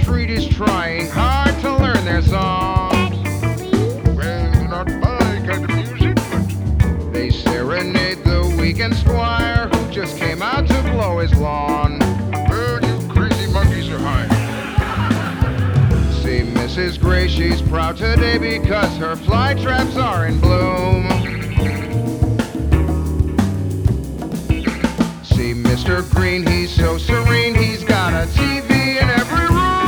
street is trying hard to learn their songs. Well, they're not my kind of music, but They serenade the weekend squire who just came out to blow his lawn. well, you crazy monkeys are high. See Mrs. Gray, she's proud today because her fly traps are in bloom. See Mr. Green, he